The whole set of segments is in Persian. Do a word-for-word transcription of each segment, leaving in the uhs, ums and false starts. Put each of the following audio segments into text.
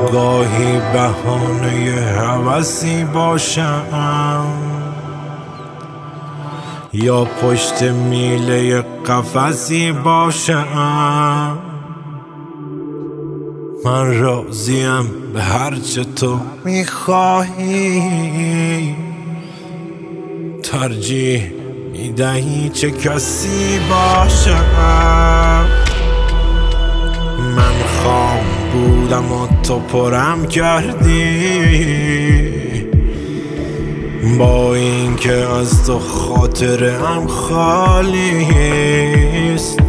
گاهی بهانه هوسی باشم یا پشت میله قفسی باشم. من راضیم به هرچه تو میخواهی، ترجیح میدهی چه کسی باشم. من خام بودم و تو پرم کردی، با اینکه از تو خاطرم خالیست.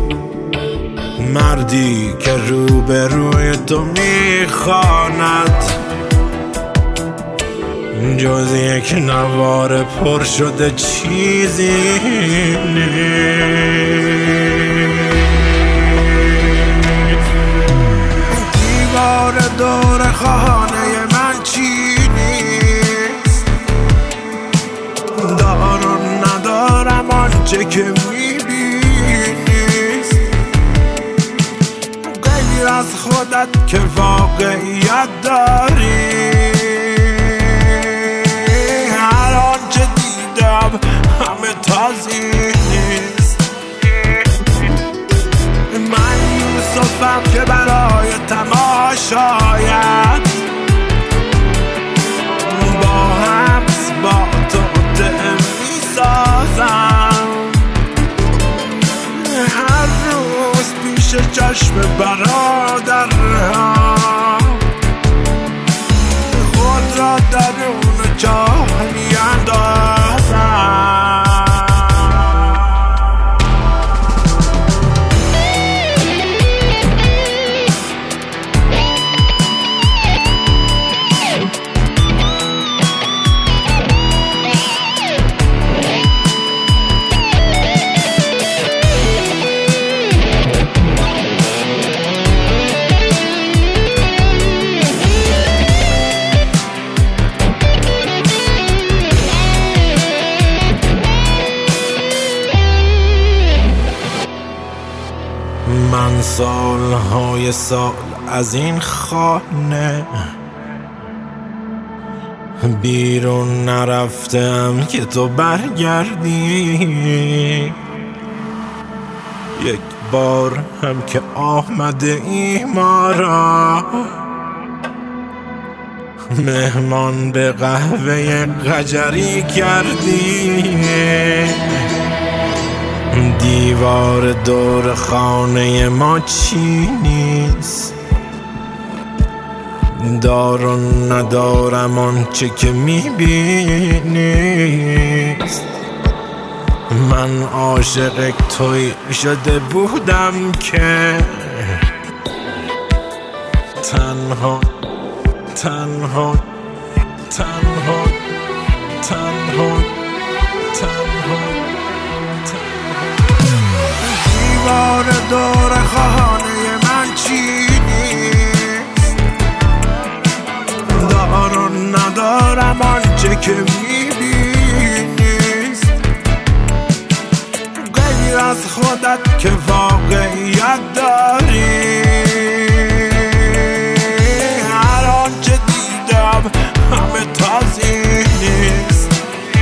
مردی که روبروی تو میخواند جز یک نوار پر شده چیزی نیست. دیوار دور خانه من چی نیست، دارم ندارم آنچه که میبینیست. غیر از خودت که واقعیت داری، هر آنچه دیدم همه تازی نیست. من یوسفم که برای تماشایت با حبس با تو دم میسازم. هر روز پیش چشم برادرها خود را درون چاه میاندازم. من سالهای سال از این خانه بیرون نرفتم که تو برگردی. یک بار هم که آمده ای ما را مهمان به قهوه قجری کردی. دیوار دور خانه ما چی نیست، دارم ندارم آنچه که میبینیست. من عاشق توی شده بودم که تنها تنها تنها تنها تنها دیوار دور خانه من چی نیست، دارم ندارم آنچه که میبینیست. غیر از خودت که واقعیت داری، هر آنچه دیدم همه تازی نیست.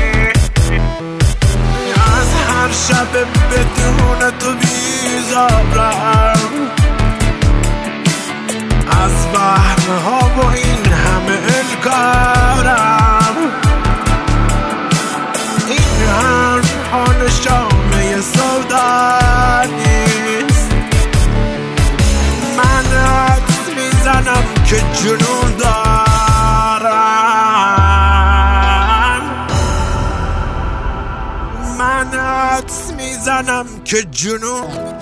از هر شب بدون تو بیزارم، از وهم‌ها و این همه انکارم. این حرف‌ها نشانه سودا نیست. من حدس میزنم که جنون دارم. من حدس میزنم که جنون